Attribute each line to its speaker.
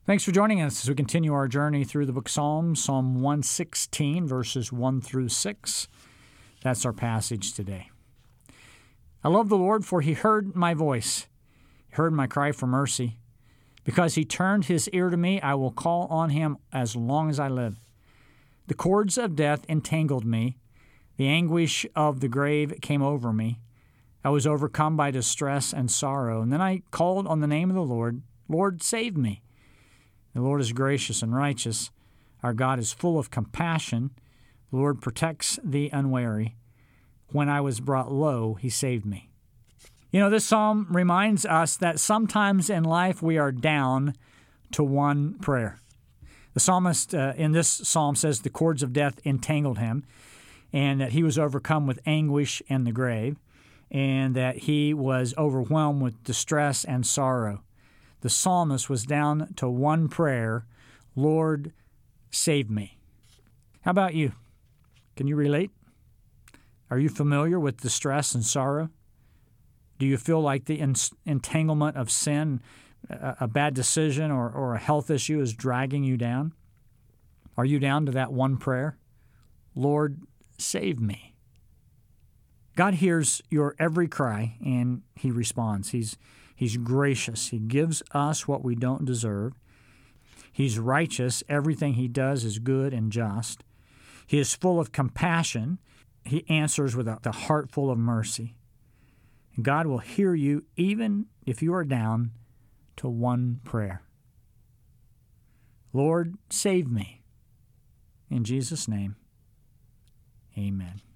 Speaker 1: Thanks for joining us as we continue our journey through the book of Psalms, Psalm 116, verses 1 through 6. That's our passage today. I love the Lord, for he heard my voice. He heard my cry for mercy. Because he turned his ear to me, I will call on him as long as I live. The cords of death entangled me. The anguish of the grave came over me. I was overcome by distress and sorrow. And then I called on the name of the Lord. Lord, save me. The Lord is gracious and righteous. Our God is full of compassion. The Lord protects the unwary. When I was brought low, he saved me. You know, this psalm reminds us that sometimes in life we are down to one prayer. The psalmist in this psalm says the cords of death entangled him, and that he was overcome with anguish and the grave, and that he was overwhelmed with distress and sorrow. The psalmist was down to one prayer, Lord, save me. How about you? Can you relate? Are you familiar with distress and sorrow? Do you feel like the entanglement of sin, a bad decision, or a health issue is dragging you down? Are you down to that one prayer? Lord, save me. God hears your every cry, and he responds. He's gracious. He gives us what we don't deserve. He's righteous. Everything he does is good and just. He is full of compassion. He answers with a heart full of mercy. And God will hear you even if you are down to one prayer. Lord, save me. In Jesus' name, amen.